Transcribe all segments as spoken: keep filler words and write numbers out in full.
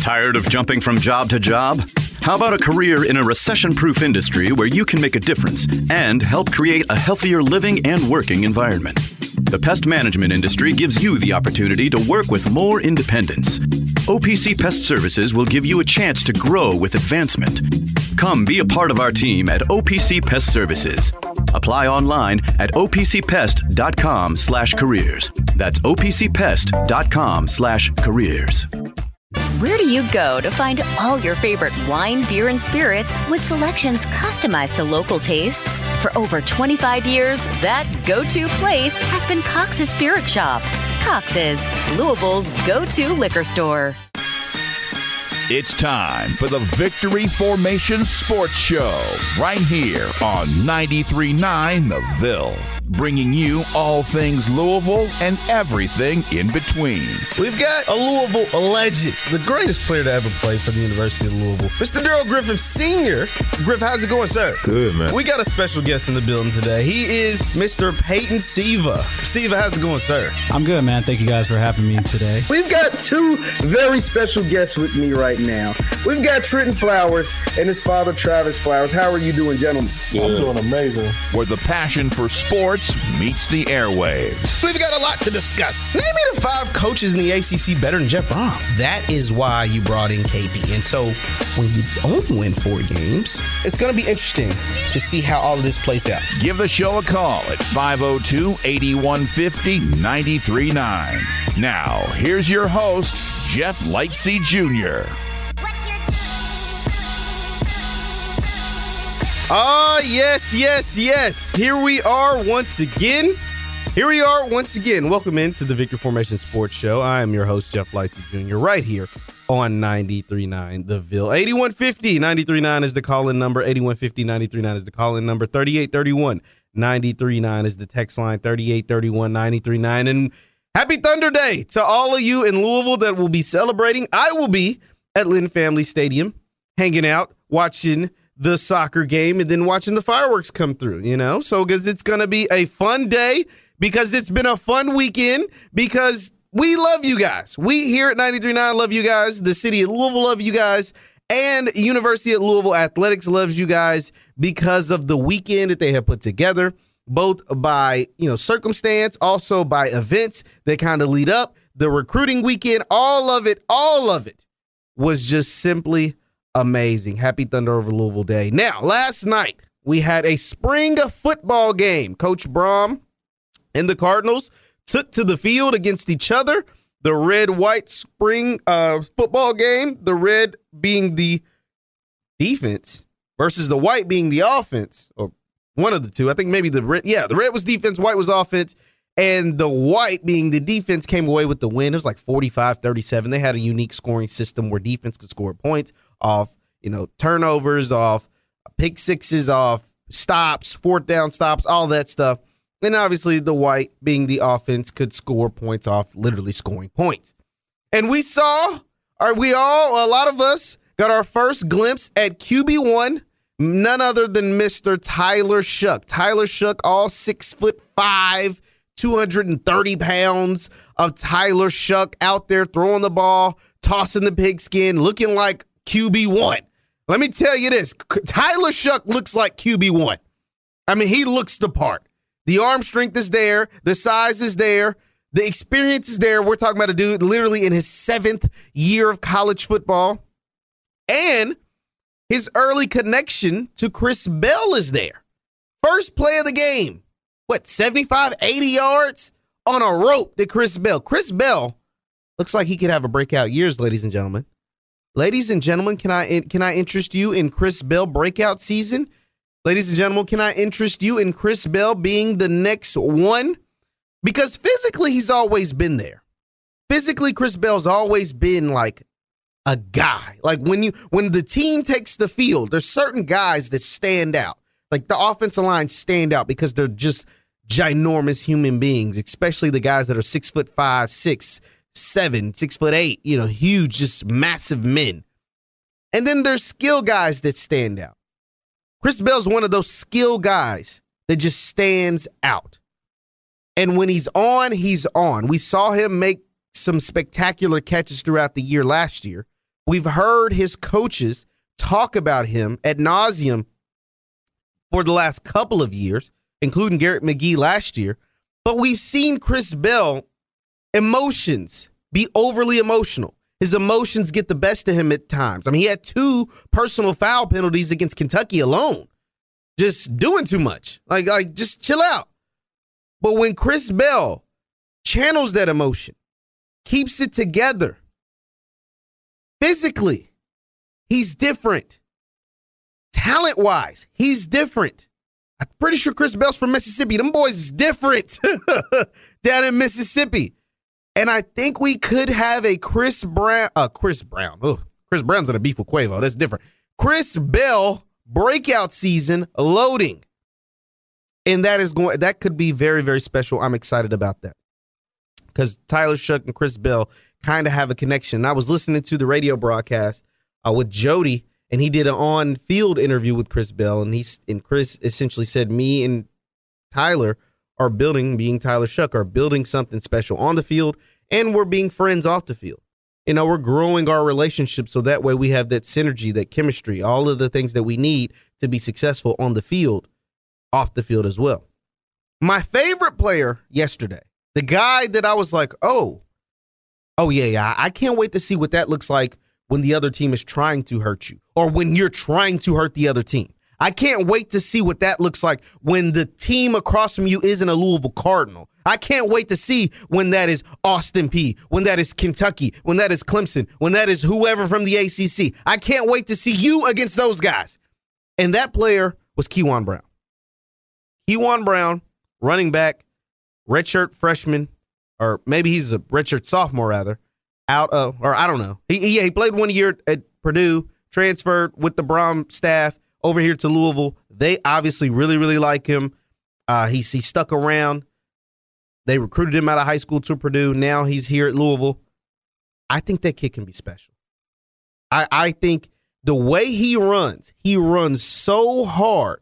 Tired of jumping from job to job? How about a career in a recession-proof industry where you can make a difference and help create a healthier living and working environment? The pest management industry gives you the opportunity to work with more independence. O P C Pest Services will give you a chance to grow with advancement. Come be a part of our team at O P C Pest Services. Apply online at o p c pest dot com slash careers. That's o p c pest dot com slash careers. Where do you go to find all your favorite wine, beer, and spirits with selections customized to local tastes? For over twenty-five years, that go-to place has been Cox's Spirit Shop. Cox's, Louisville's go-to liquor store. It's time for the Victory Formation Sports Show right here on ninety-three point nine The Ville. Bringing you all things Louisville and everything in between. We've got a Louisville legend, the greatest player to ever play for the University of Louisville, Mister Daryl Griffin Senior Griff, how's it going, sir? Good, man. We got a special guest in the building today. He is Mister Peyton Siva. Siva, how's it going, sir? I'm good, man. Thank you guys for having me today. We've got two very special guests with me right now. We've got Trenton Flowers and his father, Travis Flowers. How are you doing, gentlemen? Good. I'm doing amazing. Where the passion for sports meets the airwaves. We've got a lot to discuss. Name me the five coaches in the A C C better than Jeff Brom. That is why you brought in K B. And so when you only win four games, it's going to be interesting to see how all of this plays out. Give the show a call at five oh two, eight one five oh, nine three nine. Now, here's your host, Jeff Lightsey Junior Ah, yes, yes, yes. Here we are once again. Here we are once again. Welcome into the Victory Formation Sports Show. I am your host, Jeff Lightsey Junior, right here on ninety-three point nine The Ville. eighty-one fifty, ninety-three point nine is the call-in number. eighty-one fifty, ninety-three point nine is the call-in number. thirty-eight thirty-one, ninety-three point nine is the text line. thirty-eight thirty-one, ninety-three point nine. And happy Thunder Day to all of you in Louisville that will be celebrating. I will be at Lynn Family Stadium, hanging out, watching the soccer game, and then watching the fireworks come through, you know? So, because it's going to be a fun day, because it's been a fun weekend, because we love you guys. We here at ninety-three point nine love you guys. The city of Louisville love you guys. And University of Louisville Athletics loves you guys because of the weekend that they have put together, both by, you know, circumstance, also by events that kind of lead up. The recruiting weekend, all of it, all of it was just simply amazing. Happy Thunder over Louisville Day. Now, last night, we had a spring football game. Coach Brom and the Cardinals took to the field against each other. The red-white spring uh, football game, the red being the defense versus the white being the offense, or one of the two. I think maybe the red, yeah, the red was defense, white was offense, and the white being the defense came away with the win. It was like forty-five thirty-seven. They had a unique scoring system where defense could score points off, you know, turnovers, off pick sixes, off stops, fourth down stops, all that stuff. And obviously the white being the offense could score points off literally scoring points. And we saw, or we all, a lot of us got our first glimpse at Q B one, none other than Mister Tyler Shough. Tyler Shough, all six foot five, two hundred thirty pounds of Tyler Shough out there throwing the ball, tossing the pigskin, looking like Q B one. Let me tell you this, Tyler Shough looks like Q B one. I mean, he looks the part. The arm strength is there. The size is there. The experience is there. We're talking about a dude literally in his seventh year of college football. And his early connection to Chris Bell is there. First play of the game. What, seventy-five, eighty yards on a rope to Chris Bell. Chris Bell looks like he could have a breakout years, ladies and gentlemen. Ladies and gentlemen, can I can I interest you in Chris Bell breakout season? Ladies and gentlemen, can I interest you in Chris Bell being the next one? Because physically, he's always been there. Physically, Chris Bell's always been like a guy. Like when you when the team takes the field, there's certain guys that stand out. Like the offensive line stand out because they're just ginormous human beings, especially the guys that are six foot five, six, seven, six foot eight, you know, huge, just massive men. And then there's skill guys that stand out. Chris Bell's one of those skill guys that just stands out. And when he's on, he's on. We saw him make some spectacular catches throughout the year last year. We've heard his coaches talk about him ad nauseum for the last couple of years, including Garrett McGee last year. But we've seen Chris Bell emotions be overly emotional. His emotions get the best of him at times. I mean, he had two personal foul penalties against Kentucky alone. Just doing too much. Like, like just chill out. But when Chris Bell channels that emotion, keeps it together, physically, he's different. Talent-wise, he's different. I'm pretty sure Chris Bell's from Mississippi. Them boys is different down in Mississippi. And I think we could have a Chris Brown, uh, Chris Brown. Oh, Chris Brown's in a beef with Quavo. That's different. Chris Bell breakout season loading. And that is going, that could be very, very special. I'm excited about that. Because Tyler Shough and Chris Bell kind of have a connection. I was listening to the radio broadcast uh, with Jody, and he did an on-field interview with Chris Bell, and he and Chris essentially said, me and Tyler are building, being Tyler Shough, are building something special on the field, and we're being friends off the field. You know, we're growing our relationship so that way we have that synergy, that chemistry, all of the things that we need to be successful on the field, off the field as well. My favorite player yesterday, the guy that I was like, oh, oh yeah, yeah, I can't wait to see what that looks like when the other team is trying to hurt you or when you're trying to hurt the other team. I can't wait to see what that looks like when the team across from you isn't a Louisville Cardinal. I can't wait to see when that is Austin Peay, when that is Kentucky, when that is Clemson, when that is whoever from the A C C. I can't wait to see you against those guys. And that player was Kewan Brown. Kewan Brown, running back, redshirt freshman, or maybe he's a redshirt sophomore rather, out of, or I don't know. He, he, he played one year at Purdue, transferred with the Brom staff over here to Louisville. They obviously really, really like him. Uh, he, he stuck around. They recruited him out of high school to Purdue. Now he's here at Louisville. I think that kid can be special. I, I think the way he runs, he runs so hard,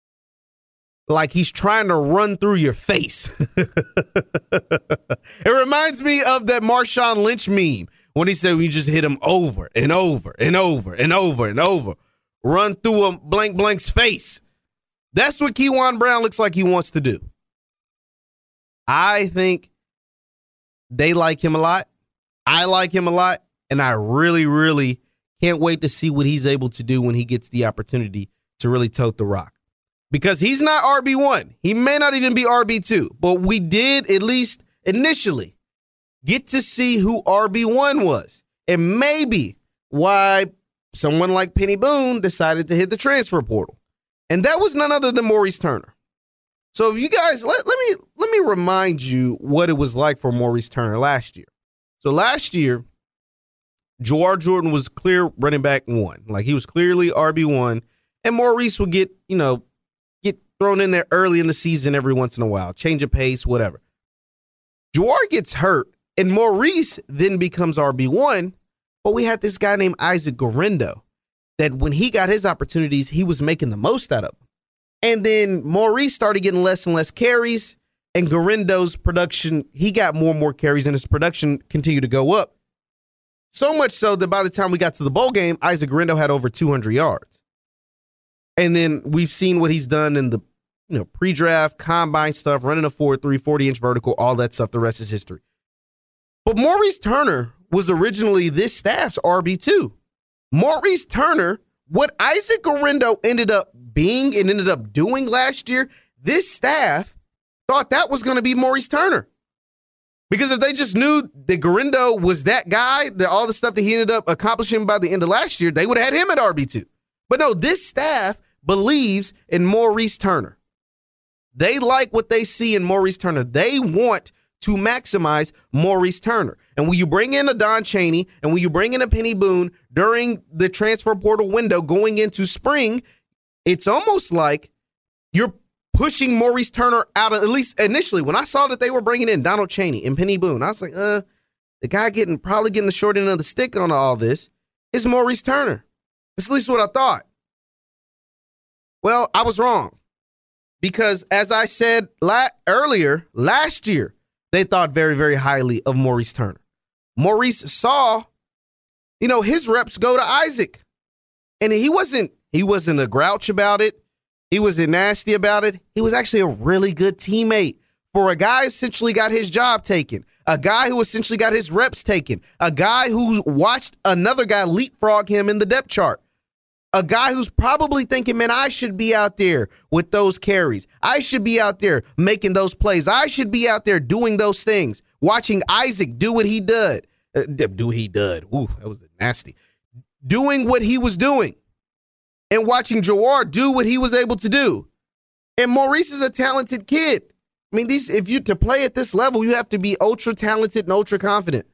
like he's trying to run through your face. It reminds me of that Marshawn Lynch meme when he said we just hit him over and over and over and over and over. Run through a blank blank's face. That's what Kewan Brown looks like he wants to do. I think they like him a lot. I like him a lot. And I really, really can't wait to see what he's able to do when he gets the opportunity to really tote the rock. Because he's not R B one. He may not even be R B two. But we did, at least initially, get to see who R B one was. And maybe why someone like Penny Boone decided to hit the transfer portal. And that was none other than Maurice Turner. So if you guys, let, let me let me remind you what it was like for Maurice Turner last year. So last year, Jawar Jordan was clear running back one. Like he was clearly R B one. And Maurice would get, you know, get thrown in there early in the season every once in a while. Change of pace, whatever. Jawar gets hurt, and Maurice then becomes R B one. But we had this guy named Isaac Guerendo that when he got his opportunities, he was making the most out of them. And then Maurice started getting less and less carries, and Guerendo's production, he got more and more carries, and his production continued to go up. So much so that by the time we got to the bowl game, Isaac Guerendo had over two hundred yards. And then we've seen what he's done in the you know pre-draft, combine stuff, running a four three, forty-inch vertical, all that stuff. The rest is history. But Maurice Turner was originally this staff's R B two. Maurice Turner, what Isaac Guerendo ended up being and ended up doing last year, this staff thought that was going to be Maurice Turner. Because if they just knew that Guerendo was that guy, that all the stuff that he ended up accomplishing by the end of last year, they would have had him at R B two. But no, this staff believes in Maurice Turner. They like what they see in Maurice Turner. They want to maximize Maurice Turner. And when you bring in a Don Chaney and when you bring in a Penny Boone during the transfer portal window going into spring, it's almost like you're pushing Maurice Turner out of, at least initially, when I saw that they were bringing in Donald Chaney and Penny Boone, I was like, uh, the guy getting probably getting the short end of the stick on all this is Maurice Turner. That's at least what I thought. Well, I was wrong. Because as I said la- earlier, last year, they thought very, very highly of Maurice Turner. Maurice saw you know, his reps go to Isaac. And he wasn't, he wasn't a grouch about it. He wasn't nasty about it. He was actually a really good teammate for a guy who essentially got his job taken, a guy who essentially got his reps taken, a guy who watched another guy leapfrog him in the depth chart, a guy who's probably thinking, man, I should be out there with those carries. I should be out there making those plays. I should be out there doing those things, watching Isaac do what he did. Uh, do what he did. Ooh, that was nasty. Doing what he was doing and watching Jawar do what he was able to do. And Maurice is a talented kid. I mean, these if you to play at this level, you have to be ultra talented and ultra confident.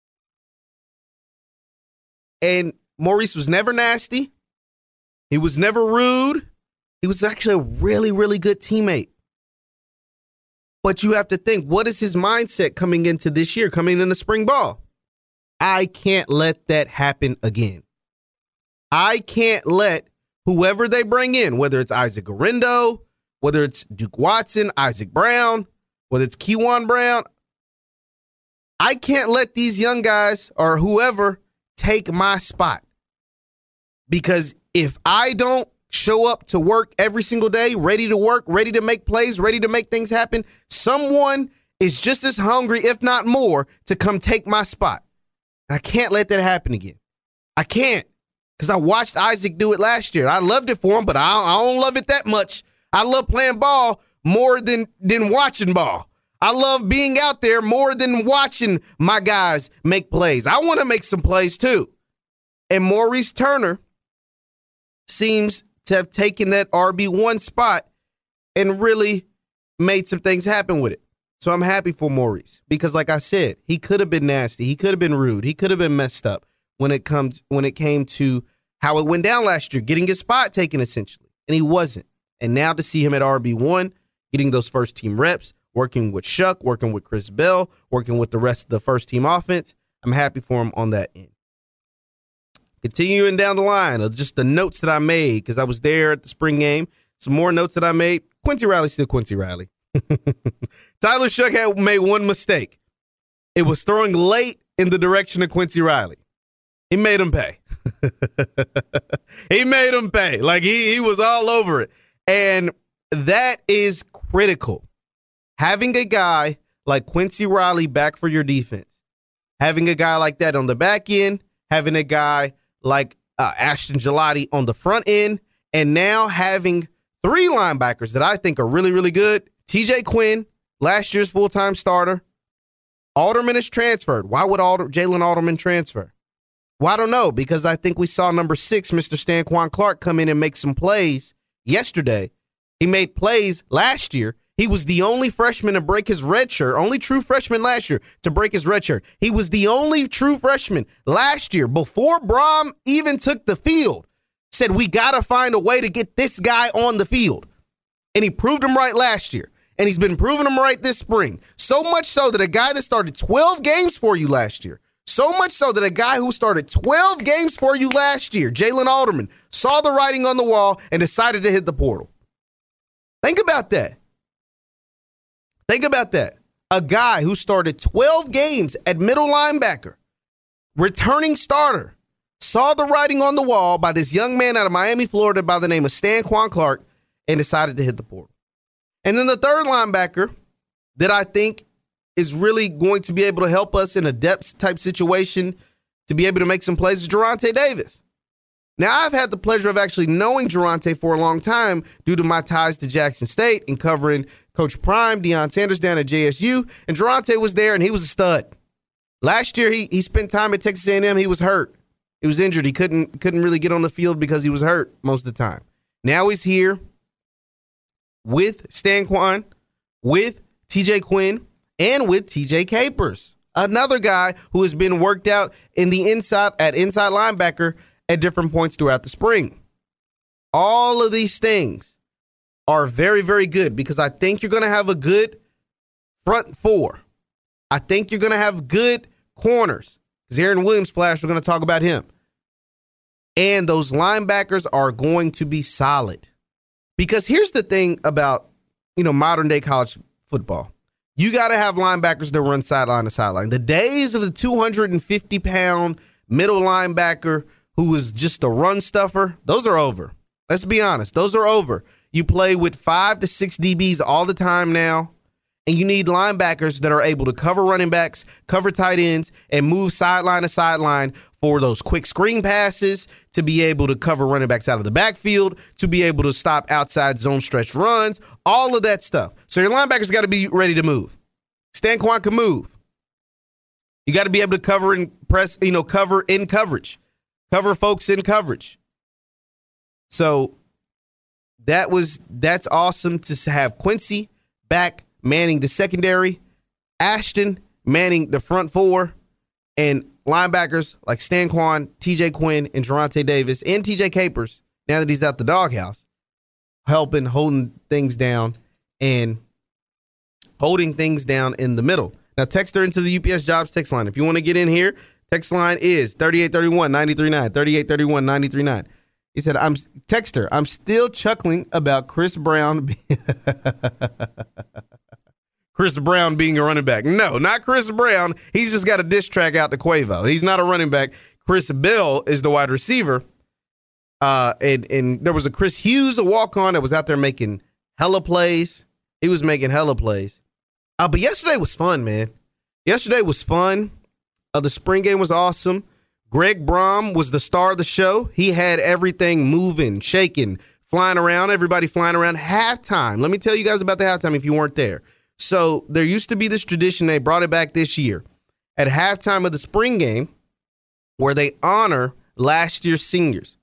And Maurice was never nasty. He was never rude. He was actually a really, really good teammate. But you have to think, what is his mindset coming into this year, coming into spring ball? I can't let that happen again. I can't let whoever they bring in, whether it's Isaac Guerendo, whether it's Duke Watson, Isaac Brown, whether it's Kewan Brown, I can't let these young guys or whoever take my spot. Because if I don't show up to work every single day, ready to work, ready to make plays, ready to make things happen, someone is just as hungry, if not more, to come take my spot. And I can't let that happen again. I can't. Because I watched Isaac do it last year. I loved it for him, but I, I don't love it that much. I love playing ball more than, than watching ball. I love being out there more than watching my guys make plays. I want to make some plays too. And Maurice Turner seems to have taken that R B one spot and really made some things happen with it. So I'm happy for Maurice because, like I said, he could have been nasty. He could have been rude. He could have been messed up when it comes when it came to how it went down last year, getting his spot taken essentially. And he wasn't. And now to see him at R B one, getting those first team reps, working with Shuck, working with Chris Bell, working with the rest of the first team offense, I'm happy for him on that end. Continuing down the line of just the notes that I made because I was there at the spring game. Some more notes that I made. Quincy Riley, still Quincy Riley. Tyler Shuck had made one mistake. It was throwing late in the direction of Quincy Riley. He made him pay. He made him pay. Like he, he was all over it. And that is critical. Having a guy like Quincy Riley back for your defense, having a guy like that on the back end, having a guy like uh, Ashton Gelati on the front end, and now having three linebackers that I think are really, really good. T J Quinn, last year's full-time starter. Alderman is transferred. Why would Alder- Jalen Alderman transfer? Well, I don't know, because I think we saw number six, Mister Stanquan Clark, come in and make some plays yesterday. He made plays last year. He was the only freshman to break his red shirt, only true freshman last year to break his red shirt. He was the only true freshman last year before Brom even took the field. Said, we got to find a way to get this guy on the field. And he proved him right last year. And he's been proving him right this spring. So much so that a guy that started twelve games for you last year, so much so that a guy who started twelve games for you last year, Jalen Alderman, saw the writing on the wall and decided to hit the portal. Think about that. Think about that. A guy who started twelve games at middle linebacker, returning starter, saw the writing on the wall by this young man out of Miami, Florida by the name of Stanquan Clark and decided to hit the portal. And then the third linebacker that I think is really going to be able to help us in a depth type situation to be able to make some plays is Geronte Davis. Now, I've had the pleasure of actually knowing Geronte for a long time due to my ties to Jackson State and covering Coach Prime, Deion Sanders down at J S U. And Geronte was there, and he was a stud. Last year, he he spent time at Texas A and M. He was hurt. He was injured. He couldn't couldn't really get on the field because he was hurt most of the time. Now he's here with Stanquan, with T J Quinn, and with T J Capers, another guy who has been worked out in the inside at inside linebacker at different points throughout the spring. All of these things are very, very good because I think you're going to have a good front four. I think you're going to have good corners. Because Aaron Williams flash, we're going to talk about him. And those linebackers are going to be solid. Because here's the thing about, you know, modern day college football. You got to have linebackers that run sideline to sideline. The days of the two hundred fifty pound middle linebacker who is just a run stuffer, those are over. Let's be honest. Those are over. You play with five to six D Bs all the time now, and you need linebackers that are able to cover running backs, cover tight ends, and move sideline to sideline for those quick screen passes, to be able to cover running backs out of the backfield, to be able to stop outside zone stretch runs, all of that stuff. So your linebackers got to be ready to move. Stanquan can move. You got to be able to cover and press, you know, cover in coverage, cover folks in coverage. So that was, that's awesome to have Quincy back manning the secondary, Ashton manning the front four, and linebackers like Stanquan, T J Quinn, and Geronte Davis, and T J Capers, now that he's out the doghouse, helping, holding things down, and holding things down in the middle. Now, text her into the U P S Jobs text line. If you want to get in here, text line is thirty-eight thirty-one, nine three nine, thirty-eight thirty-one, nine three nine. He said, I'm text her, I'm still chuckling about Chris Brown. Chris Brown being a running back. No, not Chris Brown. He's just got a diss track out to Quavo. He's not a running back. Chris Bell is the wide receiver. Uh, and, and there was a Chris Hughes, a walk-on, that was out there making hella plays. He was making hella plays. Uh, but yesterday was fun, man. Yesterday was fun. Uh, the spring game was awesome. Greg Brom was the star of the show. He had everything moving, shaking, flying around, everybody flying around. Halftime. Let me tell you guys about the halftime if you weren't there. So there used to be this tradition, they brought it back this year, at halftime of the spring game, where they honor last year's seniors.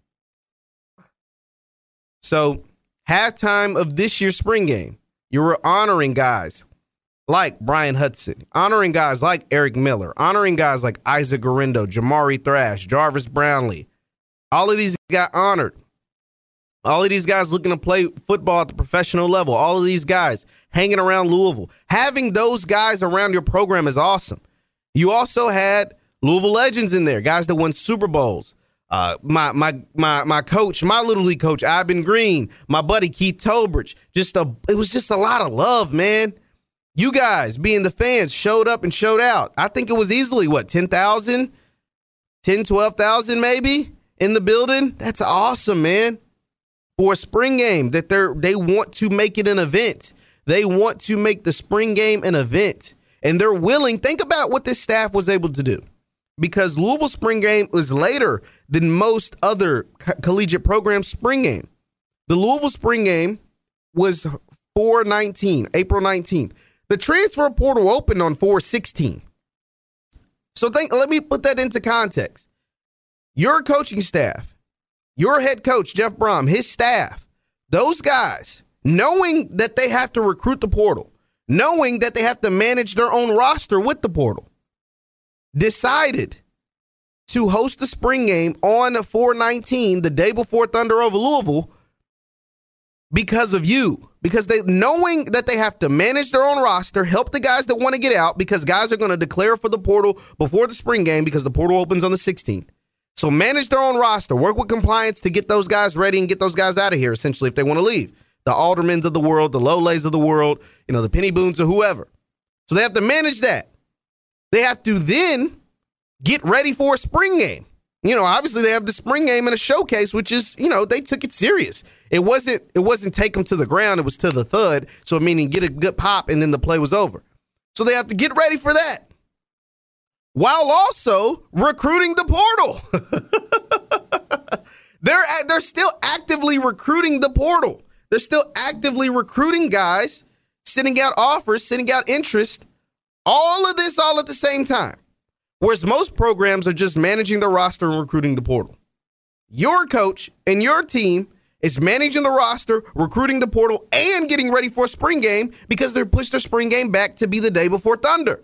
So halftime of this year's spring game, you were honoring guys like Brian Hudson, honoring guys like Eric Miller, honoring guys like Isaac Garindo, Jamari Thrash, Jarvis Brownlee. All of these got honored. All of these guys looking to play football at the professional level. All of these guys hanging around Louisville. Having those guys around your program is awesome. You also had Louisville legends in there, guys that won Super Bowls. Uh, my my my my coach, my Little League coach, Ivan Green, my buddy Keith Tolbridge. Just a, it was just a lot of love, man. You guys, being the fans, showed up and showed out. I think it was easily, what, ten thousand? ten, twelve thousand maybe in the building? That's awesome, man. For a spring game that they're they want to make it an event. They want to make the spring game an event. And they're willing. Think about what this staff was able to do. Because Louisville spring game was later than most other co- collegiate programs' spring game. The Louisville spring game was four nineteen, April nineteenth. The transfer portal opened on four sixteen. So think, let me put that into context. Your coaching staff, your head coach, Jeff Brom, his staff, those guys, knowing that they have to recruit the portal, knowing that they have to manage their own roster with the portal, decided to host the spring game on four nineteen, the day before Thunder over Louisville, because of you. Because they, knowing that they have to manage their own roster, help the guys that want to get out, because guys are going to declare for the portal before the spring game because the portal opens on the sixteenth. So manage their own roster, work with compliance to get those guys ready and get those guys out of here, essentially, if they want to leave. The Aldermans of the world, the Lolays of the world, you know, the Penny Boons or whoever. So they have to manage that. They have to then get ready for a spring game. You know, obviously they have the spring game and a showcase, which is, you know, they took it serious. It wasn't, it wasn't take them to the ground. It was to the thud. So meaning get a good pop and then the play was over. So they have to get ready for that, while also recruiting the portal. they're, they're still actively recruiting the portal. They're still actively recruiting guys, sending out offers, sending out interest, all of this all at the same time. Whereas most programs are just managing the roster and recruiting the portal. Your coach and your team is managing the roster, recruiting the portal, and getting ready for a spring game because they're pushed their spring game back to be the day before Thunder.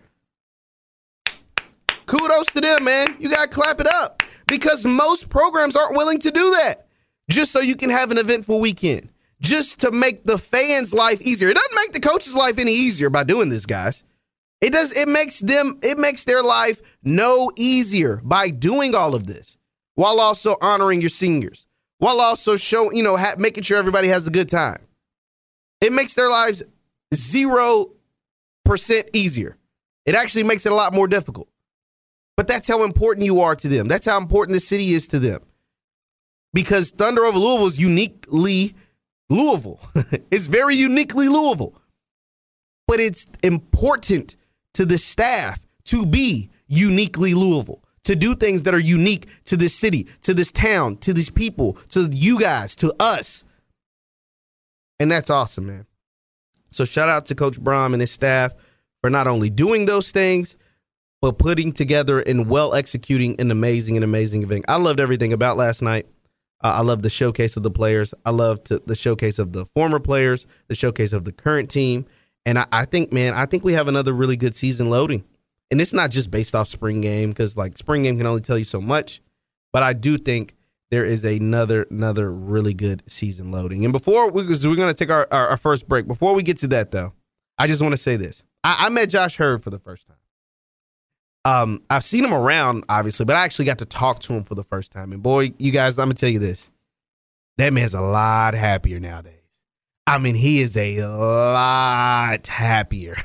Kudos to them, man. You got to clap it up, because most programs aren't willing to do that just so you can have an eventful weekend, just to make the fans' life easier. It doesn't make the coach's life any easier by doing this, guys. It does. It makes them, it makes their life no easier by doing all of this, while also honoring your seniors, while also showing, you know, ha- making sure everybody has a good time. It makes their lives zero percent easier. It actually makes it a lot more difficult. But that's how important you are to them. That's how important the city is to them. Because Thunder over Louisville is uniquely Louisville. It's very uniquely Louisville. But it's important to the staff to be uniquely Louisville, to do things that are unique to this city, to this town, to these people, to you guys, to us. And that's awesome, man. So shout out to Coach Brohm and his staff for not only doing those things, but putting together and well executing an amazing and amazing event. I loved everything about last night. Uh, I loved the showcase of the players. I loved the showcase of the former players, the showcase of the current team. And I, I think, man, I think we have another really good season loading. And it's not just based off spring game, because like spring game can only tell you so much. But I do think there is another another really good season loading. And before we, we're going to take our, our, our first break. Before we get to that, though, I just want to say this. I, I met Josh Hurd for the first time. Um, I've seen him around, obviously, but I actually got to talk to him for the first time. And boy, you guys, I'm going to tell you this. That man's a lot happier nowadays. I mean, he is a lot happier.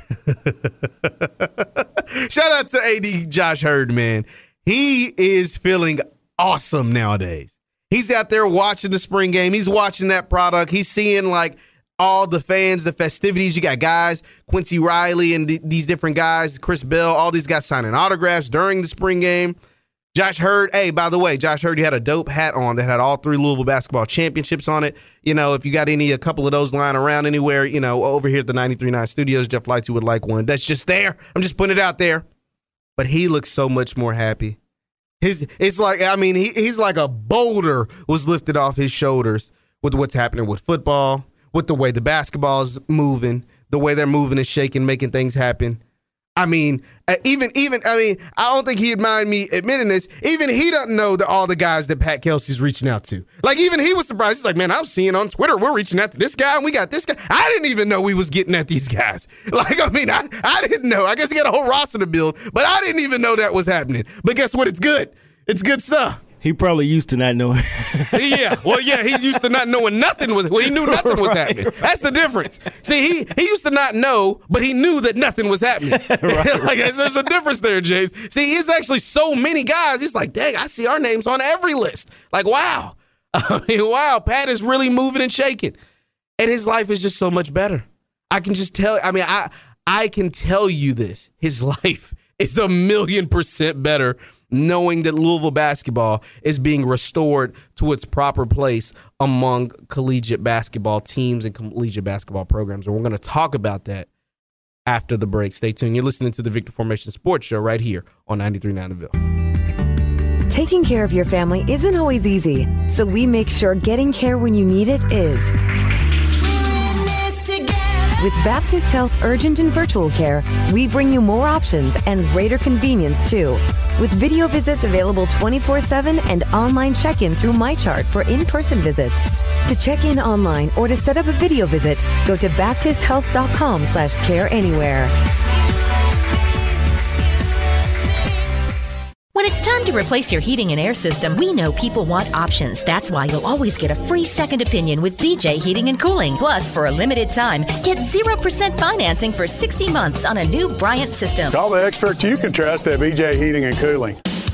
Shout out to A D Josh Hurd, man. He is feeling awesome nowadays. He's out there watching the spring game. He's watching that product. He's seeing, like, all the fans, the festivities. You got guys, Quincy Riley and th- these different guys, Chris Bell, all these guys signing autographs during the spring game. Josh Hurd, hey, by the way, Josh Hurd, you had a dope hat on that had all three Louisville basketball championships on it. You know, if you got any, a couple of those lying around anywhere, you know, over here at the ninety-three point nine studios, Jeff Lightsey would like one. That's just there. I'm just putting it out there. But he looks so much more happy. His, it's like, I mean, he, he's like a boulder was lifted off his shoulders with what's happening with football, with the way the basketball is moving, the way they're moving and shaking, making things happen. I mean, even, even, I mean, I don't think he'd mind me admitting this. Even he doesn't know that all the guys that Pat Kelsey's reaching out to. Like, even he was surprised. He's like, man, I was seeing on Twitter, we're reaching out to this guy, and we got this guy. I didn't even know we was getting at these guys. Like, I mean, I, I didn't know. I guess he got a whole roster to build, but I didn't even know that was happening. But guess what? It's good. It's good stuff. He probably used to not knowing. Yeah, well, yeah, he used to not knowing nothing was. Well, he knew nothing was right, happening. Right. That's the difference. See, he he used to not know, but he knew that nothing was happening. Right, like, there's a difference there, Jace. See, he's actually so many guys. He's like, dang, I see our names on every list. Like, wow, I mean, wow, Pat is really moving and shaking, and his life is just so much better. I can just tell. I mean, I I can tell you this. His life is a million percent better, knowing that Louisville basketball is being restored to its proper place among collegiate basketball teams and collegiate basketball programs. And we're going to talk about that after the break. Stay tuned. You're listening to the Victor Formation Sports Show right here on ninety-three point nine The Ville. Taking care of your family isn't always easy, so we make sure getting care when you need it is. With Baptist Health Urgent and Virtual Care, we bring you more options and greater convenience, too. With video visits available twenty-four seven and online check-in through MyChart for in-person visits. To check in online or to set up a video visit, go to baptisthealth.com slash care anywhere. When it's time to replace your heating and air system, we know people want options. That's why you'll always get a free second opinion with B J Heating and Cooling. Plus, for a limited time, get zero percent financing for sixty months on a new Bryant system. Call the experts you can trust at B J Heating and Cooling.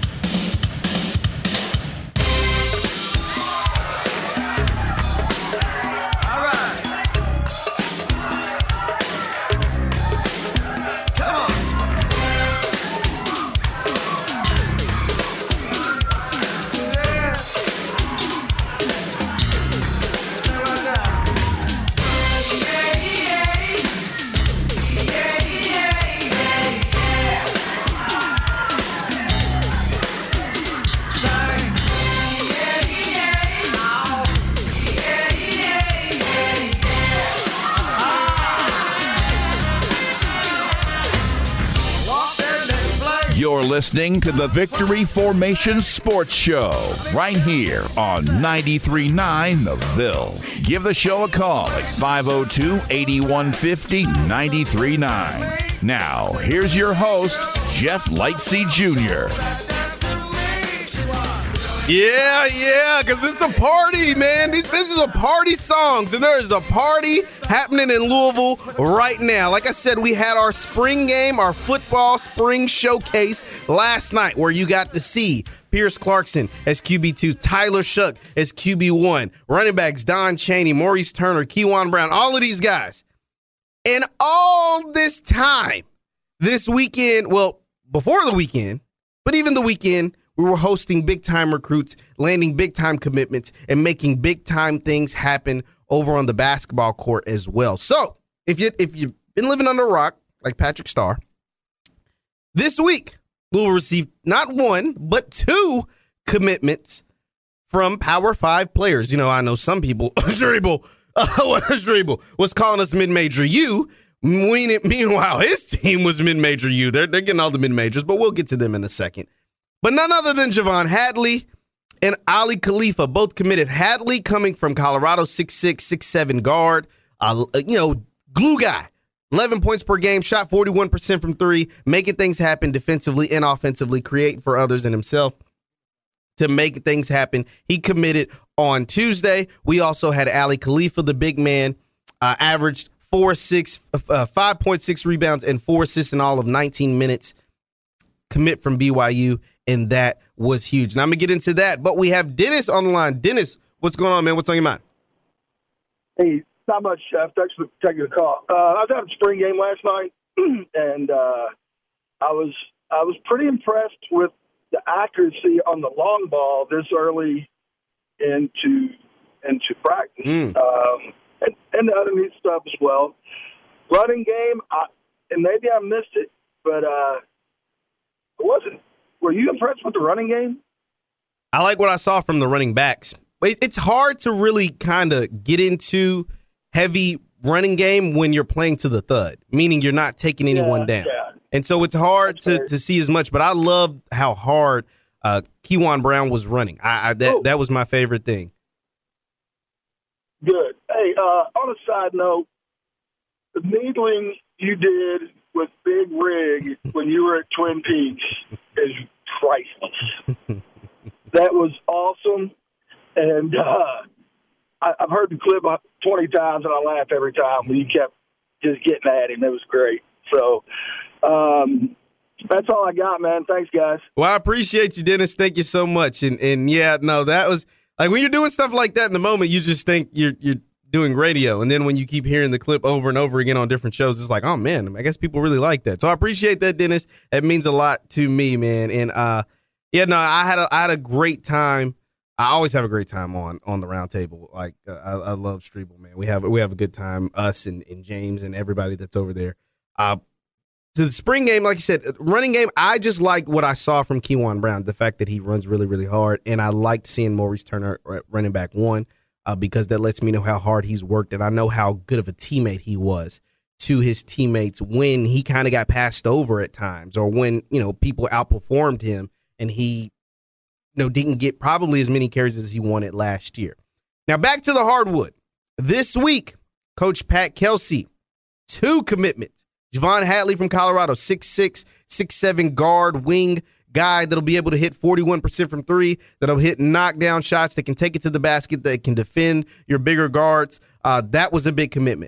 You're listening to the Victory Formation Sports Show right here on ninety-three point nine The Ville. Give the show a call at five oh two, eight one five oh, nine three point nine. Now, here's your host, Jeff Lightsey Junior Yeah, yeah, because it's a party, man. This, this is a party songs, and there is a party happening in Louisville right now. Like I said, we had our spring game, our football spring showcase last night, where you got to see Pierce Clarkson as Q B two, Tyler Shuck as Q B one, running backs Don Chaney, Maurice Turner, Kewan Brown, all of these guys. And all this time, this weekend, well, before the weekend, but even the weekend, we were hosting big-time recruits, landing big-time commitments, and making big-time things happen over on the basketball court as well. So, if, you, if you've been living under a rock, like Patrick Starr, this week, we'll receive not one, but two commitments from Power five players. You know, I know some people, Dribble, uh, Dribble was calling us mid-major U. Meanwhile, his team was mid-major U. They're, they're getting all the mid-majors, but we'll get to them in a second. But none other than Javon Hadley and Ali Khalifa, both committed. Hadley coming from Colorado, six six, six seven guard, uh, you know, glue guy. eleven points per game, shot forty-one percent from three, making things happen defensively and offensively, creating for others and himself to make things happen. He committed on Tuesday. We also had Ali Khalifa, the big man, uh, averaged four, six, uh, five point six rebounds and four assists in all of nineteen minutes. Commit from B Y U. And that was huge. Now, I'm going to get into that. But we have Dennis on the line. Dennis, what's going on, man? What's on your mind? Hey, not much, Chef. Thanks for taking the call. Uh, I was at a spring game last night, and uh, I was I was pretty impressed with the accuracy on the long ball this early into into practice, Mm. um, and, and the other neat stuff as well. Running game, I, and maybe I missed it, but uh, it wasn't. Were you impressed with the running game? I like what I saw from the running backs. It's hard to really kind of get into heavy running game when you're playing to the thud, meaning you're not taking anyone Yeah, down. yeah. And so it's hard to, to see as much, but I love how hard uh, Kewan Brown was running. I, I that, that was my favorite thing. Good. Hey, uh, on a side note, the needling you did with Big Rig when you were at Twin Peaks is priceless. That was awesome. And uh, I, I've heard the clip twenty times, and I laugh every time when you kept just getting at him. It was great. So um, that's all I got, man. Thanks, guys. Well, I appreciate you, Dennis. Thank you so much. And and yeah, no, that was like when you're doing stuff like that in the moment, you just think you're you're doing radio. And then when you keep hearing the clip over and over again on different shows, it's like, oh man, I guess people really like that. So I appreciate that, Dennis. It means a lot to me, man. And uh, yeah, no, I had a I had a great time. I always have a great time on on the round table. Like uh, I, I love Strebel, man. We have we have a good time, us and, and James and everybody that's over there. Uh, to the spring game, like you said, running game, I just liked what I saw from Kewan Brown, the fact that he runs really, really hard. And I liked seeing Maurice Turner running back one uh, because that lets me know how hard he's worked. And I know how good of a teammate he was to his teammates when he kind of got passed over at times or when, you know, people outperformed him and he, you know, didn't get probably as many carries as he wanted last year. Now, back to the hardwood. This week, Coach Pat Kelsey, two commitments. Javon Hadley from Colorado, six six, six seven guard, wing guy that'll be able to hit forty-one percent from three, that'll hit knockdown shots, that can take it to the basket, that can defend your bigger guards. Uh, that was a big commitment.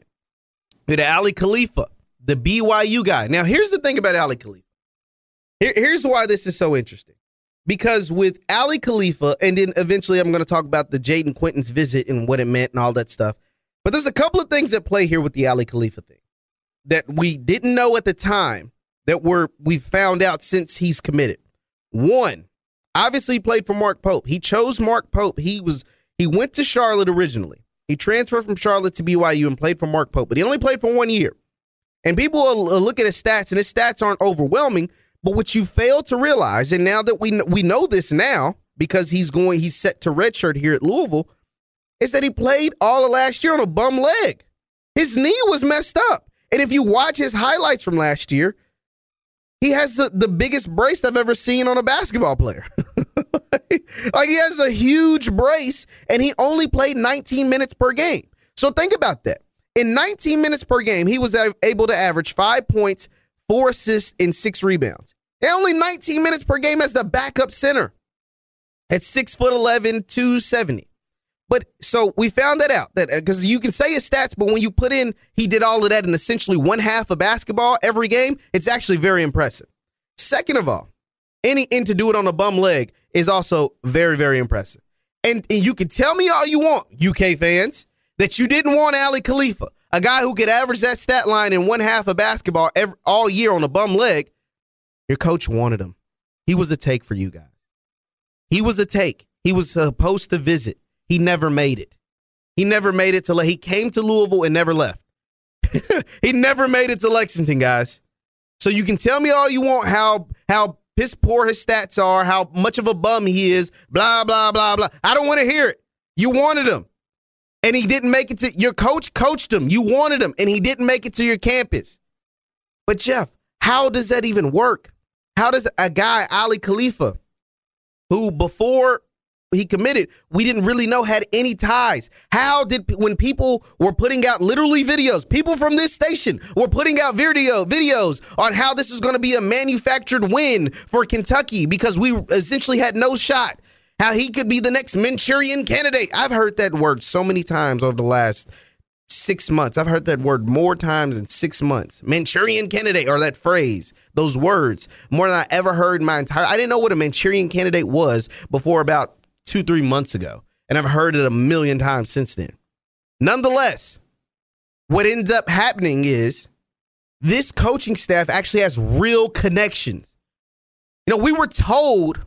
We had Ali Khalifa, the B Y U guy. Now, here's the thing about Ali Khalifa. Here, here's why this is so interesting. Because with Ali Khalifa, and then eventually I'm going to talk about the Jaden Quinton's visit and what it meant and all that stuff. But there's a couple of things at play here with the Ali Khalifa thing that we didn't know at the time that we're, we've found out since he's committed. One, obviously he played for Mark Pope. He chose Mark Pope. He was he went to Charlotte originally. He transferred from Charlotte to B Y U and played for Mark Pope, but he only played for one year. And people will look at his stats, and his stats aren't overwhelming. But what you fail to realize, and now that we we know this now because he's going, he's set to redshirt here at Louisville, is that he played all of last year on a bum leg. His knee was messed up. And if you watch his highlights from last year, he has the, the biggest brace I've ever seen on a basketball player. Like, he has a huge brace, and he only played nineteen minutes per game. So think about that. In nineteen minutes per game, he was able to average five points, four assists, and six rebounds. And only nineteen minutes per game as the backup center. at six foot eleven, two seventy. But so we found that out that because you can say his stats, but when you put in he did all of that in essentially one half of basketball every game, it's actually very impressive. Second of all, any and to do it on a bum leg is also very, very impressive. And, and you can tell me all you want, U K fans, that you didn't want Ali Khalifa, a guy who could average that stat line in one half of basketball every, all year on a bum leg. Your coach wanted him. He was a take for you guys. He was a take. He was supposed to visit. He never made it. He never made it to le- he came to Louisville and never left. He never made it to Lexington, guys. So you can tell me all you want how how piss poor his stats are, how much of a bum he is, blah, blah, blah, blah. I don't want to hear it. You wanted him. And he didn't make it to your coach coached him. You wanted him and he didn't make it to your campus. But Jeff, how does that even work? How does a guy, Ali Khalifa, who before he committed, we didn't really know had any ties. How did, when people were putting out literally videos, people from this station were putting out video videos on how this is going to be a manufactured win for Kentucky because we essentially had no shot. How he could be the next Manchurian candidate. I've heard that word so many times over the last six months. I've heard that word more times in six months. Manchurian candidate, or that phrase, those words, more than I ever heard in my entire, I didn't know what a Manchurian candidate was before about two, three months ago. And I've heard it a million times since then. Nonetheless, what ends up happening is this coaching staff actually has real connections. You know, we were told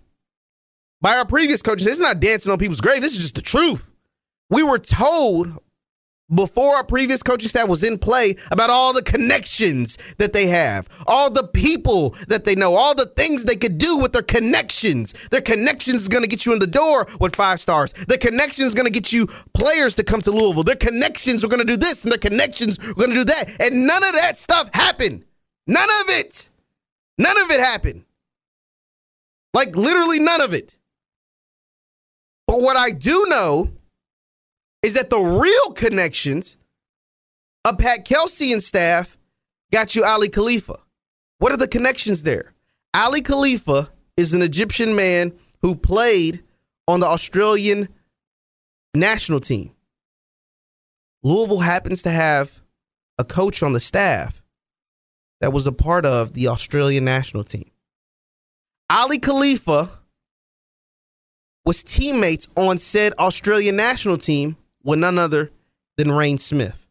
by our previous coaches, it's not dancing on people's grave. This is just the truth. We were told before our previous coaching staff was in play about all the connections that they have, all the people that they know, all the things they could do with their connections. Their connections is going to get you in the door with five stars. Their connections is going to get you players to come to Louisville. Their connections are going to do this and their connections are going to do that. And none of that stuff happened. None of it. None of it happened. Like literally none of it. But what I do know is that the real connections of Pat Kelsey and staff got you Ali Khalifa. What are the connections there? Ali Khalifa is an Egyptian man who played on the Australian national team. Louisville happens to have a coach on the staff that was a part of the Australian national team. Ali Khalifa was teammates on said Australian national team with none other than Rain Smith,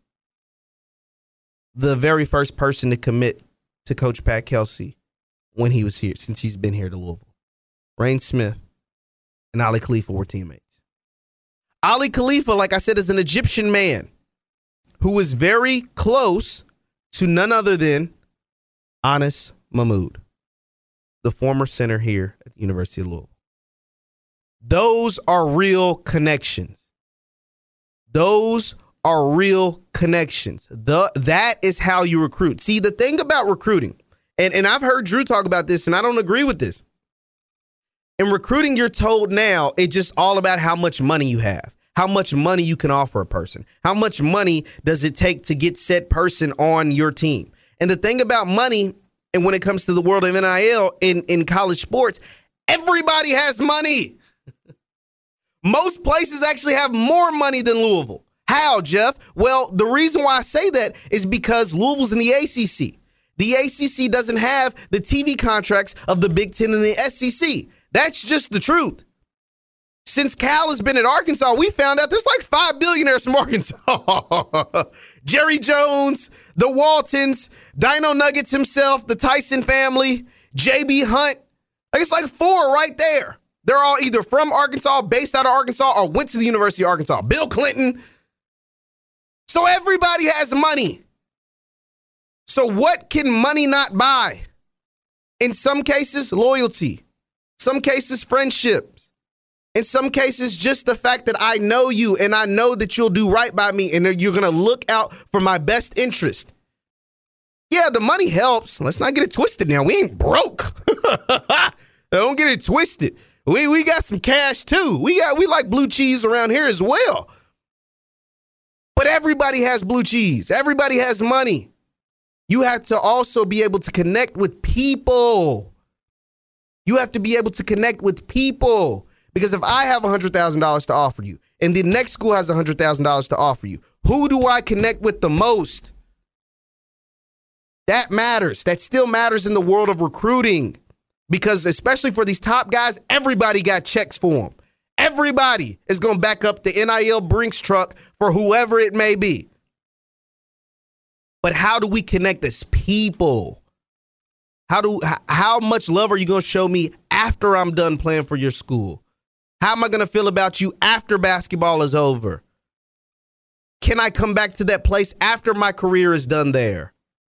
the very first person to commit to Coach Pat Kelsey when he was here, since he's been here to Louisville. Rain Smith and Ali Khalifa were teammates. Ali Khalifa, like I said, is an Egyptian man who was very close to none other than Anas Mahmoud, the former center here at the University of Louisville. Those are real connections. Those are real connections. The, that is how you recruit. See, the thing about recruiting, and, and I've heard Drew talk about this, and I don't agree with this. In recruiting, you're told now it's just all about how much money you have, how much money you can offer a person, how much money does it take to get said person on your team. And the thing about money, and when it comes to the world of N I L in, in college sports, everybody has money. Most places actually have more money than Louisville. How, Jeff? Well, the reason why I say that is because Louisville's in the A C C. The A C C doesn't have the T V contracts of the Big Ten and the S E C. That's just the truth. Since Cal has been at Arkansas, we found out there's like five billionaires from Arkansas. Jerry Jones, the Waltons, Dino Nuggets himself, the Tyson family, J B Hunt. Like it's like four right there. They're all either from Arkansas, based out of Arkansas, or went to the University of Arkansas. Bill Clinton. So everybody has money. So what can money not buy? In some cases, loyalty. Some cases, friendships. In some cases, just the fact that I know you and I know that you'll do right by me and you're going to look out for my best interest. Yeah, the money helps. Let's not get it twisted now. We ain't broke. Don't get it twisted. We we got some cash too. We got we like blue cheese around here as well. But everybody has blue cheese. Everybody has money. You have to also be able to connect with people. You have to be able to connect with people. Because if I have one hundred thousand dollars to offer you and the next school has one hundred thousand dollars to offer you, who do I connect with the most? That matters. That still matters in the world of recruiting. Because especially for these top guys, everybody got checks for them. Everybody is going to back up the N I L Brinks truck for whoever it may be. But how do we connect as people? How do how much love are you going to show me after I'm done playing for your school? How am I going to feel about you after basketball is over? Can I come back to that place after my career is done there?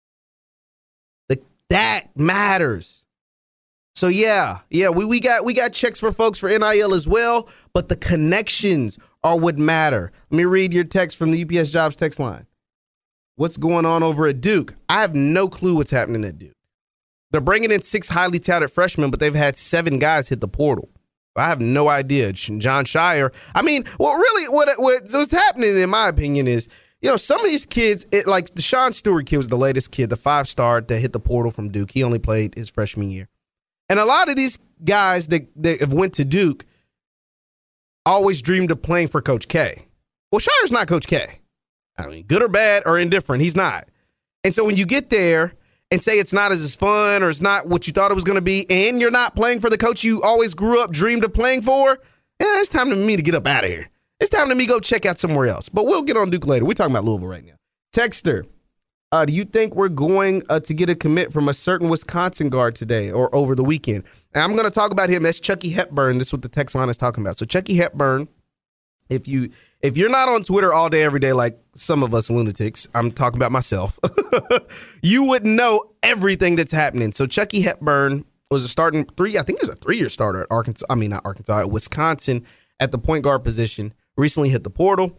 The, that matters. So yeah, yeah, we, we got we got checks for folks for N I L as well, but the connections are what matter. Let me read your text from the U P S Jobs text line. What's going on over at Duke? I have no clue what's happening at Duke. They're bringing in six highly touted freshmen, but they've had seven guys hit the portal. I have no idea. John Shire. I mean, well, really, what, what what's happening, in my opinion, is, you know, some of these kids, it, like the Sean Stewart kid was the latest kid, the five-star that hit the portal from Duke. He only played his freshman year. And a lot of these guys that, that have went to Duke always dreamed of playing for Coach K. Well, Shire's not Coach K. I mean, good or bad or indifferent, he's not. And so when you get there and say it's not as fun or it's not what you thought it was going to be, and you're not playing for the coach you always grew up, dreamed of playing for, yeah, it's time for me to get up out of here. It's time to me go check out somewhere else. But we'll get on Duke later. We're talking about Louisville right now. Texter, uh, do you think we're going uh, to get a commit from a certain Wisconsin guard today or over the weekend? And I'm going to talk about him. That's Chucky Hepburn. This is what the text line is talking about. So Chucky Hepburn, if you if you're not on Twitter all day, every day, like some of us lunatics, I'm talking about myself, you would know everything that's happening. So Chucky Hepburn was a starting three, I think he was a three-year starter at Arkansas, I mean not Arkansas, at Wisconsin at the point guard position, recently hit the portal.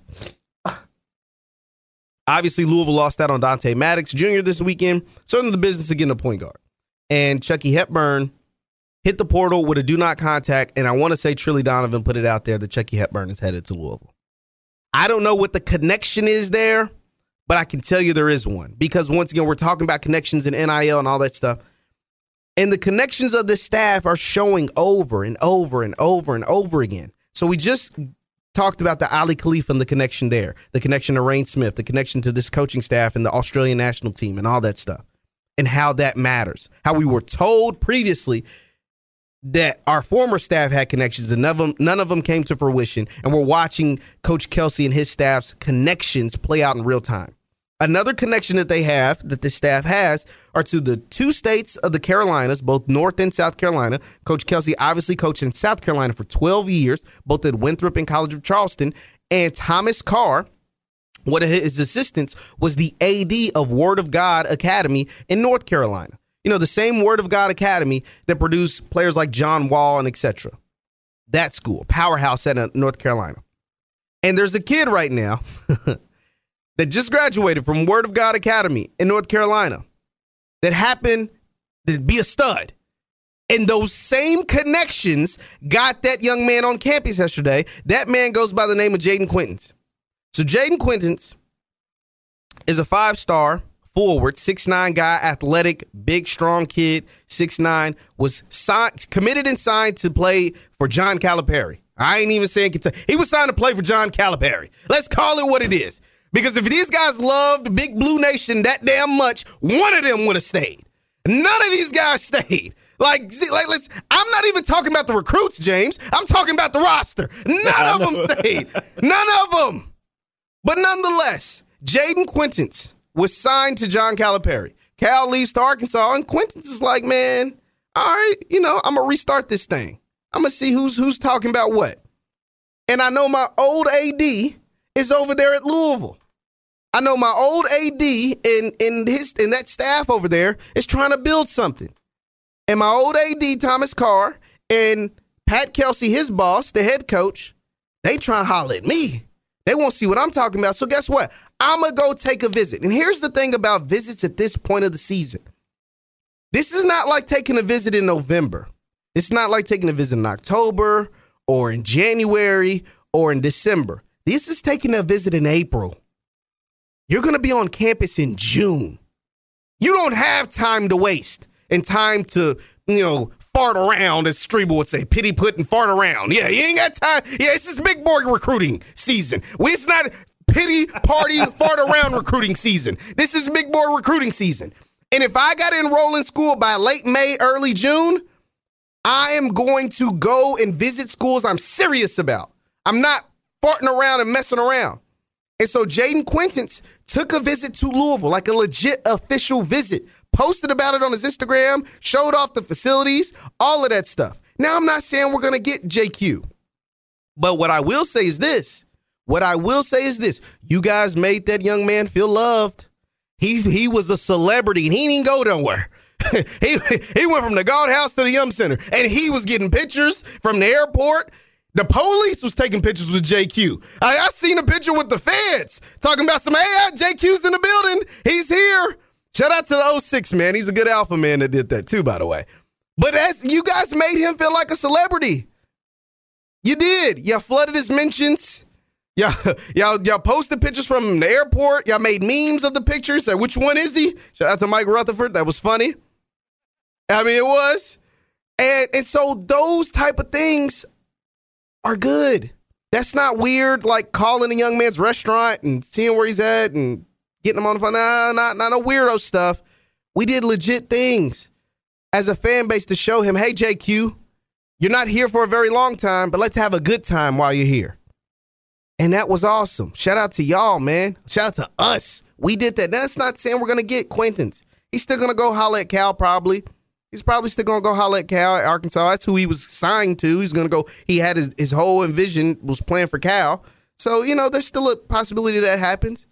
Obviously, Louisville lost out on Dante Maddox Junior this weekend, so in the business of getting a point guard. And Chucky Hepburn hit the portal with a do not contact, and I want to say Trilly Donovan put it out there that Chucky Hepburn is headed to Louisville. I don't know what the connection is there, but I can tell you there is one. Because once again, we're talking about connections in N I L and all that stuff. And the connections of the staff are showing over and over and over and over again. So we just talked about the Ali Khalifa and the connection there, the connection to Rain Smith, the connection to this coaching staff and the Australian national team and all that stuff, and how that matters. How we were told previously that our former staff had connections and none of them, none of them came to fruition, and we're watching Coach Kelsey and his staff's connections play out in real time. Another connection that they have, that the staff has, are to the two states of the Carolinas, both North and South Carolina. Coach Kelsey obviously coached in South Carolina for twelve years, both at Winthrop and College of Charleston. And Thomas Carr, one of his assistants, was the A D of Word of God Academy in North Carolina. You know, the same Word of God Academy that produced players like John Wall and et cetera. That school, powerhouse at North Carolina. And there's a kid right now that just graduated from Word of God Academy in North Carolina that happened to be a stud. And those same connections got that young man on campus yesterday. That man goes by the name of Jaden Quintons. So Jaden Quintons is a five-star forward, six nine guy, athletic, big, strong kid, six nine, was signed, committed and signed to play for John Calipari. I ain't even saying Kentucky. He was signed to play for John Calipari. Let's call it what it is. Because if these guys loved Big Blue Nation that damn much, one of them would have stayed. None of these guys stayed. Like, like, let's. I'm not even talking about the recruits, James. I'm talking about the roster. None of them stayed. None of them. But nonetheless, Jaden Quintons was signed to John Calipari. Cal leaves to Arkansas, and Quintons is like, man, all right, you know, I'm gonna restart this thing. I'm gonna see who's who's talking about what. And I know my old A D is over there at Louisville. I know my old A D and in his in that staff over there is trying to build something. And my old A D, Thomas Carr, and Pat Kelsey, his boss, the head coach, they try to holler at me. They won't see what I'm talking about. So guess what? I'm going to go take a visit. And here's the thing about visits at this point of the season. This is not like taking a visit in November. It's not like taking a visit in October or in January or in December. This is taking a visit in April. You're going to be on campus in June. You don't have time to waste and time to, you know, fart around, as Strebel would say. Pity put and fart around. Yeah, you ain't got time. Yeah, it's this big boy recruiting season. We, it's not pity, party, fart around recruiting season. This is big boy recruiting season. And if I got to enroll in school by late May, early June, I am going to go and visit schools I'm serious about. I'm not farting around and messing around. And so Jaden Quintance took a visit to Louisville, like a legit official visit, posted about it on his Instagram, showed off the facilities, all of that stuff. Now, I'm not saying we're going to get J Q, but what I will say is this. What I will say is this. You guys made that young man feel loved. He he was a celebrity, and he didn't go nowhere. he, he went from the Guard House to the Yum Center, and he was getting pictures from the airport. The police was taking pictures with J Q. I, I seen a picture with the feds talking about some, hey, J Q's in the building. He's here. Shout out to the oh six, man. He's a good alpha man that did that too, by the way. But as you guys made him feel like a celebrity. You did. Y'all flooded his mentions. Y'all, y'all, y'all posted pictures from the airport. Y'all made memes of the pictures. Said, which one is he? Shout out to Mike Rutherford. That was funny. I mean, it was. And, and so those type of things are good. That's not weird, like calling a young man's restaurant and seeing where he's at and getting him on the phone. Nah, not, not no weirdo stuff. We did legit things as a fan base to show him, hey, J Q, you're not here for a very long time, but let's have a good time while you're here. And that was awesome. Shout out to y'all, man. Shout out to us. We did that. That's not saying we're going to get Quintance. He's still going to go holler at Cal probably. He's probably still going to go holler at Cal, at Arkansas. That's who he was signed to. He's going to go. He had his, his whole envision was playing for Cal. So, you know, there's still a possibility that happens.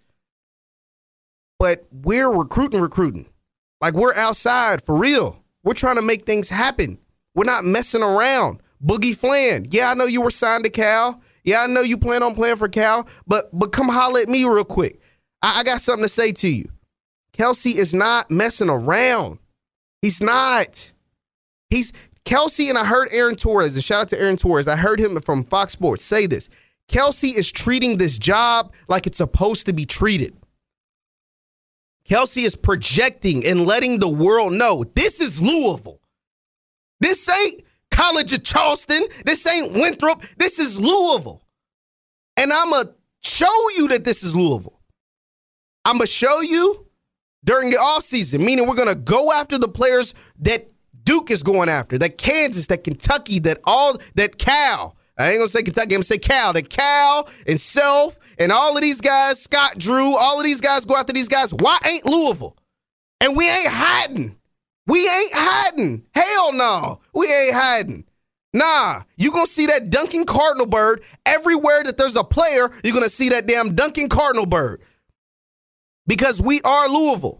But we're recruiting, recruiting. Like, we're outside for real. We're trying to make things happen. We're not messing around. Boogie Flan. Yeah, I know you were signed to Cal. Yeah, I know you plan on playing for Cal. But but come holler at me real quick. I, I got something to say to you. Kelsey is not messing around. He's not. He's Kelsey, and I heard Aaron Torres, and shout out to Aaron Torres. I heard him from Fox Sports say this. Kelsey is treating this job like it's supposed to be treated. Kelsey is projecting and letting the world know this is Louisville. This ain't College of Charleston. This ain't Winthrop. This is Louisville. And I'm going to show you that this is Louisville. I'm going to show you during the offseason, meaning we're going to go after the players that Duke is going after, that Kansas, that Kentucky, that all, that Cal. I ain't going to say Kentucky, I'm going to say Cal. That Cal and Self and all of these guys, Scott Drew, all of these guys go after these guys. Why ain't Louisville? And we ain't hiding. We ain't hiding. Hell no. We ain't hiding. Nah, you're going to see that Duncan Cardinal bird everywhere that there's a player. You're going to see that damn Duncan Cardinal bird. Because we are Louisville.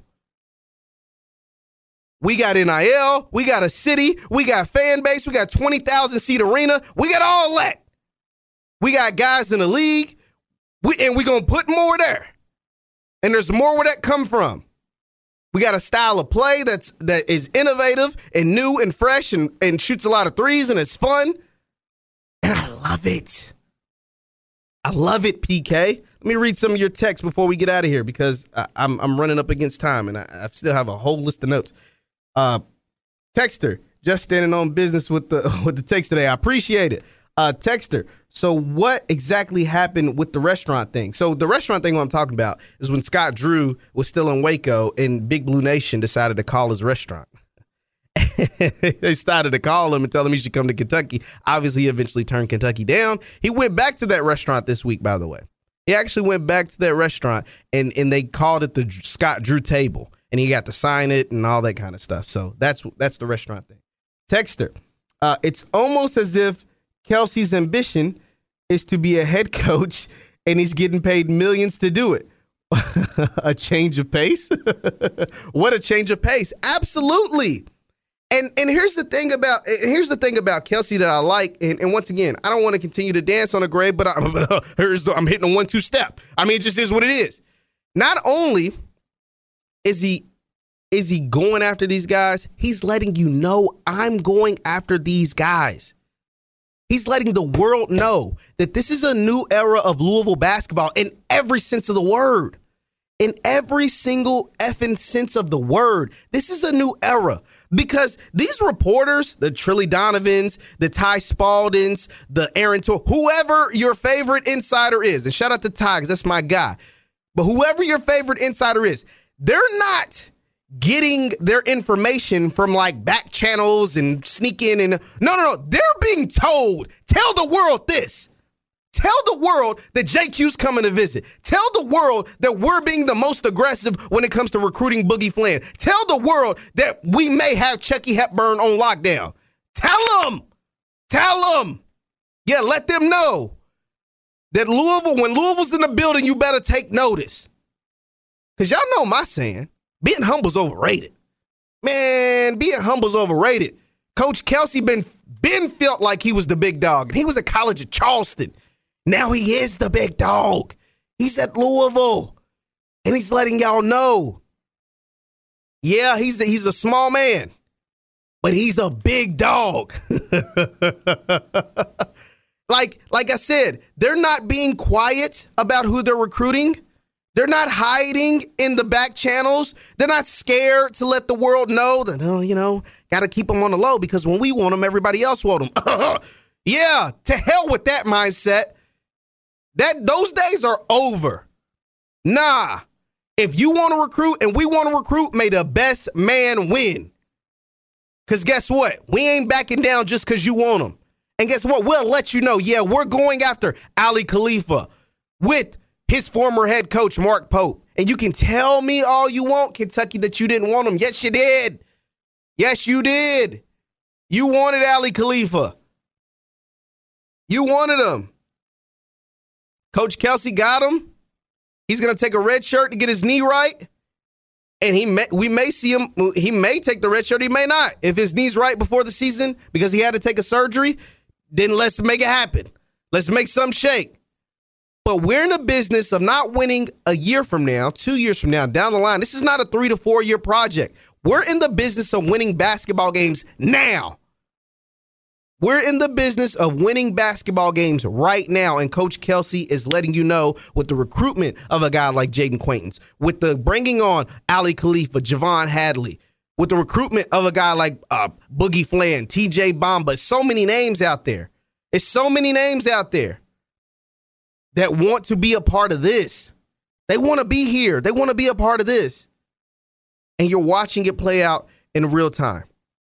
We got N I L. We got a city. We got fan base. We got twenty thousand seat arena. We got all that. We got guys in the league. We, and we're going to put more there. And there's more where that come from. We got a style of play that's that is innovative and new and fresh and, and shoots a lot of threes and it's fun. And I love it. I love it, P K. Let me read some of your texts before we get out of here because I, I'm I'm running up against time and I, I still have a whole list of notes. Uh, Texter, just standing on business with the with the text today. I appreciate it. Uh, Texter, so what exactly happened with the restaurant thing? So the restaurant thing what I'm talking about is when Scott Drew was still in Waco and Big Blue Nation decided to call his restaurant. They started to call him and tell him he should come to Kentucky. Obviously, he eventually turned Kentucky down. He went back to that restaurant this week, by the way. He actually went back to that restaurant, and, and they called it the Scott Drew Table, and he got to sign it and all that kind of stuff. So that's that's the restaurant thing. Texter, uh, it's almost as if Kelsey's ambition is to be a head coach, and he's getting paid millions to do it. A change of pace? What a change of pace. Absolutely. And and here's the thing about here's the thing about Kelsey that I like. And, and once again, I don't want to continue to dance on a grave, but I'm, here's the, I'm hitting a one two step. I mean, it just is what it is. Not only is he is he going after these guys, he's letting you know I'm going after these guys. He's letting the world know that this is a new era of Louisville basketball in every sense of the word. In every single effing sense of the word. This is a new era. Because these reporters, the Trilly Donovans, the Ty Spaldings, the Aaron Tor, whoever your favorite insider is, and shout out to Ty because that's my guy, but whoever your favorite insider is, they're not getting their information from like back channels and sneaking and no, no, no. They're being told, tell the world this. Tell the world that J Q's coming to visit. Tell the world that we're being the most aggressive when it comes to recruiting Boogie Fland. Tell the world that we may have Chucky Hepburn on lockdown. Tell them. Tell them. Yeah, let them know that Louisville, when Louisville's in the building, you better take notice. Because y'all know my saying, being humble's overrated. Man, being humble's overrated. Coach Kelsey been, been felt like he was the big dog. He was at College of Charleston. Now he is the big dog. He's at Louisville, and he's letting y'all know. Yeah, he's a, he's a small man, but he's a big dog. like, like I said, they're not being quiet about who they're recruiting. They're not hiding in the back channels. They're not scared to let the world know that, oh, you know, got to keep them on the low because when we want them, everybody else want them. Yeah, to hell with that mindset. That those days are over. Nah. If you want to recruit and we want to recruit, may the best man win. Because guess what? We ain't backing down just because you want them. And guess what? We'll let you know, yeah, we're going after Ali Khalifa with his former head coach, Mark Pope. And you can tell me all you want, Kentucky, that you didn't want him. Yes, you did. Yes, you did. You wanted Ali Khalifa. You wanted him. Coach Kelsey got him. He's going to take a red shirt to get his knee right. And he may, we may see him. He may take the red shirt. He may not. If his knee's right before the season because he had to take a surgery, then let's make it happen. Let's make some shake. But we're in the business of not winning a year from now, two years from now, down the line. This is not a three to four year project. We're in the business of winning basketball games now. We're in the business of winning basketball games right now, and Coach Kelsey is letting you know with the recruitment of a guy like Jaden Quaintance, with the bringing on Ali Khalifa, Javon Hadley, with the recruitment of a guy like uh, Boogie Fland, T J Bamba. So many names out there. It's so many names out there that want to be a part of this. They want to be here. They want to be a part of this. And you're watching it play out in real time.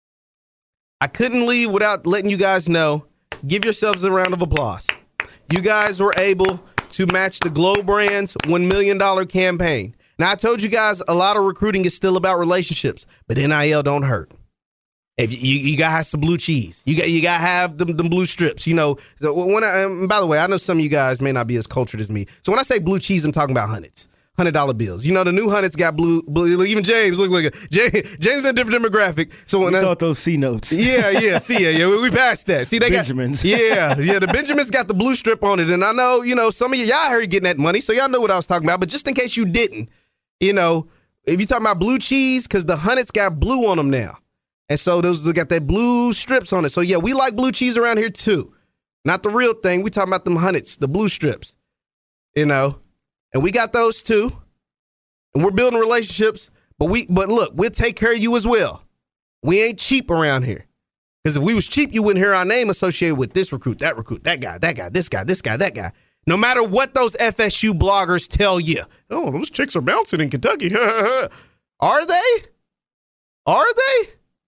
I couldn't leave without letting you guys know. Give yourselves a round of applause. You guys were able to match the Glow Brands one million dollars campaign. Now, I told you guys a lot of recruiting is still about relationships, but N I L don't hurt. If you, you, you got to have some blue cheese. You got you got to have them, them blue strips. You know, so when I, um, by the way, I know some of you guys may not be as cultured as me. So when I say blue cheese, I'm talking about hundreds. one hundred dollar bills. You know, the new hundreds got blue, blue. Even James, look like a James, James is a different demographic. So when we I thought those C notes. Yeah, yeah, see, yeah, yeah. We, we passed that. See, they Benjamins. got yeah, yeah. The Benjamins got the blue strip on it, and I know, you know, some of you y'all heard getting that money, so y'all know what I was talking about. But just in case you didn't, you know, if you're talking about blue cheese, because the hundreds got blue on them now, and so those they got that blue strips on it. So yeah, we like blue cheese around here too. Not the real thing. We talking about them hundreds, the blue strips, you know, and we got those too. And we're building relationships, but we but look, we'll take care of you as well. We ain't cheap around here. Because if we was cheap, you wouldn't hear our name associated with this recruit, that recruit, that guy, that guy, this guy, this guy, that guy. No matter what those F S U bloggers tell you. Oh, those chicks are bouncing in Kentucky. Are they? Are they?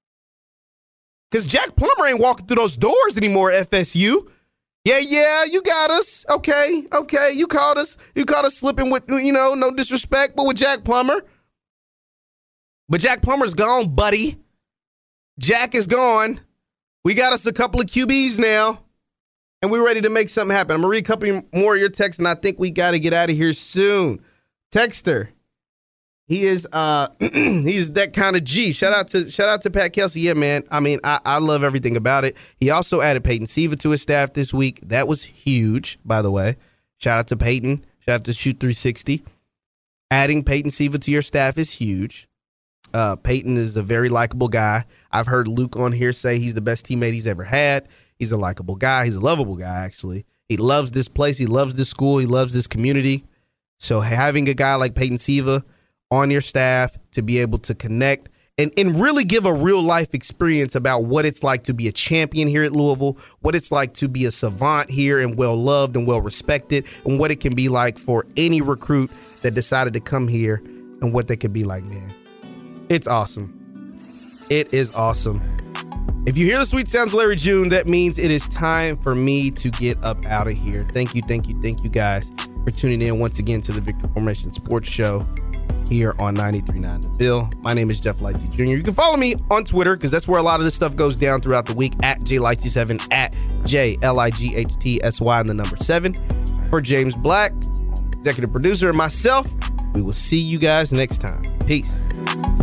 Because Jack Plummer ain't walking through those doors anymore at F S U. Yeah, yeah, you got us. Okay, okay, you caught us. You caught us slipping with, you know, no disrespect, but with Jack Plummer. But Jack Plummer's gone, buddy. Jack is gone. We got us a couple of Q Bs now, and we're ready to make something happen. I'm going to read a couple more of your texts, and I think we got to get out of here soon. Texter. He is uh he's that kind of G. Shout out to shout out to Pat Kelsey. Yeah, man. I mean, I, I love everything about it. He also added Peyton Siva to his staff this week. That was huge, by the way. Shout out to Peyton. Shout out to Shoot three sixty. Adding Peyton Siva to your staff is huge. Uh, Peyton is a very likable guy. I've heard Luke on here say he's the best teammate he's ever had. He's a likable guy. He's a lovable guy, actually. He loves this place. He loves this school. He loves this community. So having a guy like Peyton Siva on your staff to be able to connect and, and really give a real life experience about what it's like to be a champion here at Louisville, what it's like to be a savant here and well loved and well respected, and what it can be like for any recruit that decided to come here and what they could be like, man. It's awesome. It is awesome. If you hear the sweet sounds of Larry June, that means it is time for me to get up out of here. Thank you, thank you, thank you guys for tuning in once again to the Victory Formation Sports Show here on ninety-three point nine The Bill. My name is Jeff Lightsey Junior You can follow me on Twitter because that's where a lot of this stuff goes down throughout the week, at J Lightsey seven, at J L I G H T S Y and the number seven. For James Black, executive producer, and myself, we will see you guys next time. Peace.